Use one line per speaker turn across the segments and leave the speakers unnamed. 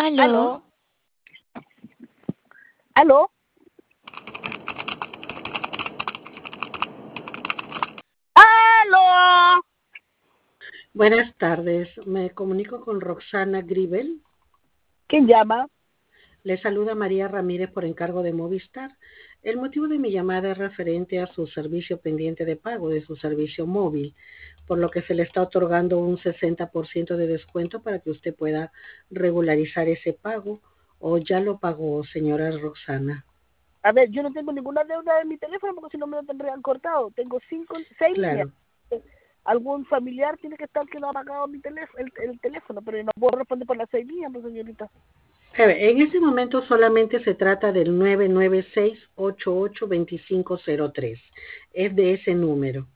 ¿Aló?
¿Aló? ¿Aló? ¿Aló?
Buenas tardes, me comunico con Roxana Gribel.
¿Quién llama?
Le saluda María Ramírez por encargo de Movistar. El motivo de mi llamada es referente a su servicio pendiente de pago de su servicio móvil, por lo que se le está otorgando un 60% de descuento para que usted pueda regularizar ese pago. ¿O ya lo pagó, señora Roxana?
A ver, yo no tengo ninguna deuda en mi teléfono porque si no me lo tendrían cortado. Tengo 6 líneas.
Claro.
Algún familiar tiene que estar que no ha pagado mi teléfono, el teléfono, pero yo no puedo responder por las 6 líneas, pues, señorita.
A ver, en este momento solamente se trata del 996-882503. Es de ese número.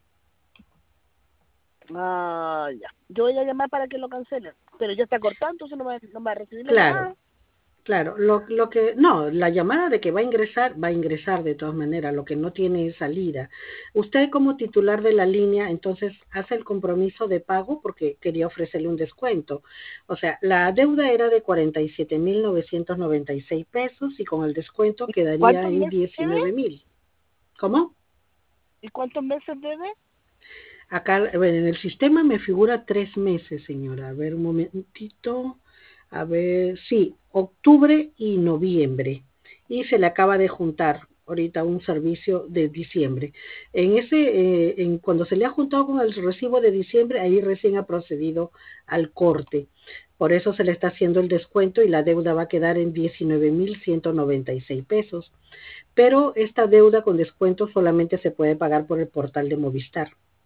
Ah, ya. Yo voy a llamar para que lo cancelen, pero ya está cortado, entonces no va a recibir la
Claro.
llamada.
Claro, la llamada de que va a ingresar de todas maneras, lo que no tiene es salida. Usted como titular de la línea, entonces hace el compromiso de pago porque quería ofrecerle un descuento. O sea, la deuda era de 47.996 pesos y con el descuento
¿Y
quedaría
cuántos
en
meses debe?
19.000. ¿Cómo?
¿Y cuántos meses debe?
Acá, bueno, en el sistema me figura 3 meses, señora. A ver, un momentito. A ver, sí, octubre y noviembre. Y se le acaba de juntar ahorita un servicio de diciembre. Cuando se le ha juntado con el recibo de diciembre, ahí recién ha procedido al corte. Por eso se le está haciendo el descuento y la deuda va a quedar en 19.196 pesos. Pero esta deuda con descuento solamente se puede pagar por el portal de Movistar.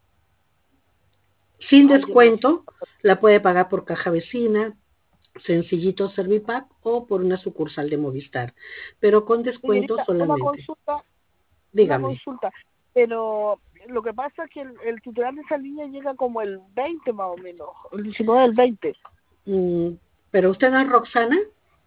Sin
Ay, yo no sé.
descuento, la puede pagar por caja vecina, Sencillito Servipack o por una sucursal de Movistar. Pero con descuento
Señorita,
solamente.
una
Dígame.
consulta, pero lo que pasa es que el titular de esa línea llega como el 20 más o menos, el 19 del 20.
¿Pero usted no es Roxana?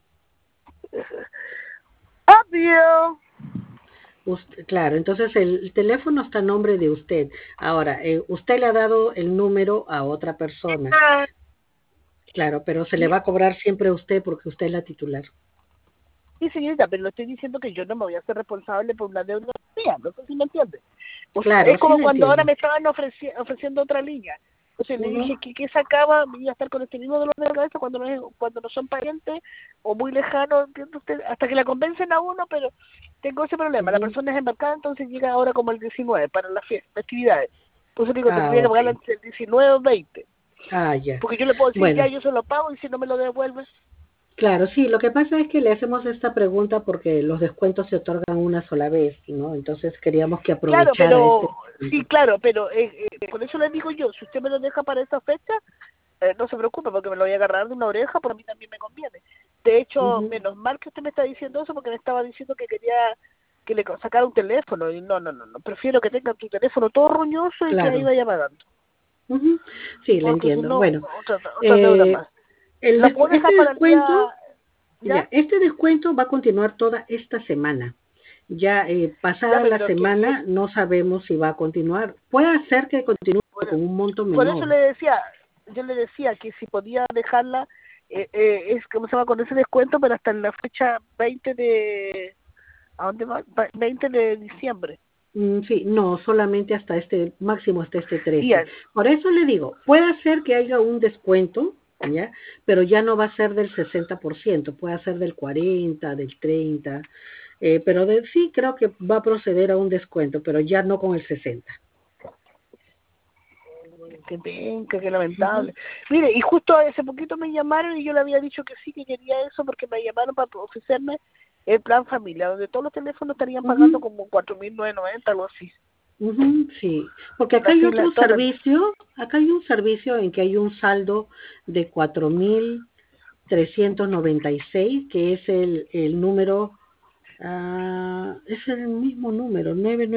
Obvio.
Claro, entonces el teléfono está a nombre de usted. Ahora, usted le ha dado el número a otra persona. Claro, pero se le va a cobrar siempre a usted porque usted es la titular.
Sí, señorita, pero le estoy diciendo que yo no me voy a hacer responsable por una deuda mía, no sé si me entiende. Pues
Claro,
es
sí
como
le
cuando ahora
entiendo.
me estaban ofreciendo otra línea. Entonces le
Ujú.
dije que sacaba, iba a estar con este mismo dolor de cabeza cuando no son parientes o muy lejanos, ¿entiende usted? Hasta que la convencen a uno, pero tengo ese problema. La
Ujú.
persona es embarcada, entonces llega ahora como el 19 para las festividades. Entonces digo,
Ah,
tendría que
ok.
pagarla entre el 19 o 20.
Ah, ya.
Porque yo le puedo decir, ya,
Bueno,
yo se lo pago y si no me lo devuelve.
claro, sí, lo que pasa es que le hacemos esta pregunta porque los descuentos se otorgan una sola vez, ¿no? Entonces queríamos que
Claro,
aprovechara
pero
este
sí,
descuento.
claro, pero por eso le digo yo, si usted me lo deja para esa fecha, no se preocupe porque me lo voy a agarrar de una oreja, pero a mí también me conviene. De hecho,
Ujú.
menos mal que usted me está diciendo eso porque me estaba diciendo que quería que le sacara un teléfono y no, prefiero que tenga tu teléfono todo ruñoso y que ahí
Claro.
vaya pagando,
Ujú. Sí, le
porque si
entiendo.
no,
Bueno,
otra deuda
eh,
más. ¿La puedo
este
dejar para el día
descuento,
ya?
este descuento va a continuar toda esta semana. Ya
Ya,
pasada la
pero que
semana no sabemos si va a continuar. Puede ser que continúe
por,
con un monto
por eso
menor.
yo le decía que si podía dejarla, es como se llama con ese descuento, pero hasta en la fecha 20 de, ¿a dónde va? 20 de diciembre.
Sí, no, solamente hasta máximo hasta este
Y
13.
ya,
Por eso le digo, puede ser que haya un descuento, ¿ya? Pero ya no va a ser del 60%, puede ser del 40, del 30, pero sí creo que va a proceder a un descuento, pero ya no con el 60.
qué penca, qué
Ujú.
lamentable. Mire, y justo hace poquito me llamaron y yo le había dicho que sí, que quería eso, porque me llamaron para ofrecerme el plan familia, donde todos los teléfonos estarían pagando
Ujú.
como 4.990, algo así.
Sí, porque acá hay
Así,
otro
todas las.
servicio, acá hay un servicio en que hay un saldo de 4.396, que es el número. Es el mismo número,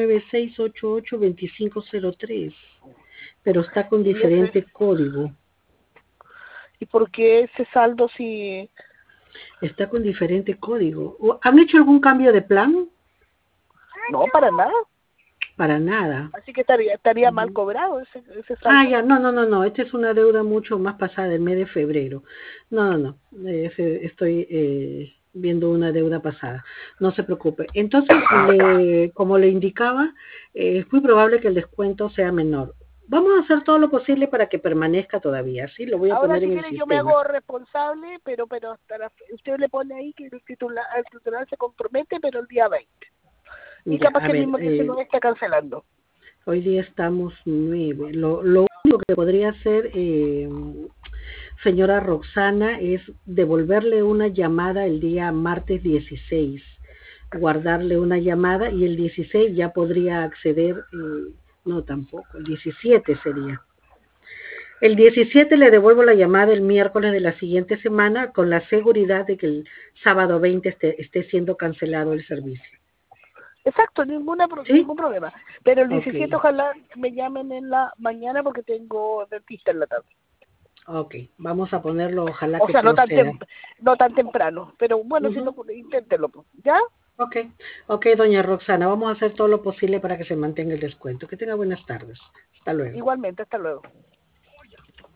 996882503, pero está con
Y ese,
diferente código.
¿y por qué ese saldo si
Está con diferente código. ¿Han hecho algún cambio de plan?
no, para nada?
para nada.
Así que estaría mal cobrado ese
Ah,
saldo.
ya, no, no, no, no, esta es una deuda mucho más pasada del mes de febrero. No, no, no, estoy viendo una deuda pasada, no se preocupe. Entonces, como le indicaba, es muy probable que el descuento sea menor. Vamos a hacer todo lo posible para que permanezca todavía, ¿sí? Lo voy a
Ahora,
poner
si
en el
quiere, yo me
sistema.
hago responsable, pero usted le pone ahí que el titular se compromete, pero el día 20. Y
Ya,
capaz
a
que el
ver,
mismo 19 está cancelando.
hoy día estamos 9. Lo único que podría hacer, señora Roxana, es devolverle una llamada el día martes 16, guardarle una llamada y el 16 ya podría acceder, no tampoco, el 17 sería. El 17 le devuelvo la llamada el miércoles de la siguiente semana con la seguridad de que el sábado 20 esté siendo cancelado el servicio.
Exacto,
¿Sí?
ningún problema. Pero el
Ok,
17 ojalá me llamen en la mañana porque tengo dentista en la tarde.
ok. Vamos a ponerlo, ojalá
O
que
sea,
proceda.
no tan temprano. Pero bueno, si
Ujú.
lo inténtelo. ¿Ya?
Ok, ok, doña Roxana, vamos a hacer todo lo posible para que se mantenga el descuento. Que tenga buenas tardes. Hasta luego.
Igualmente, hasta luego.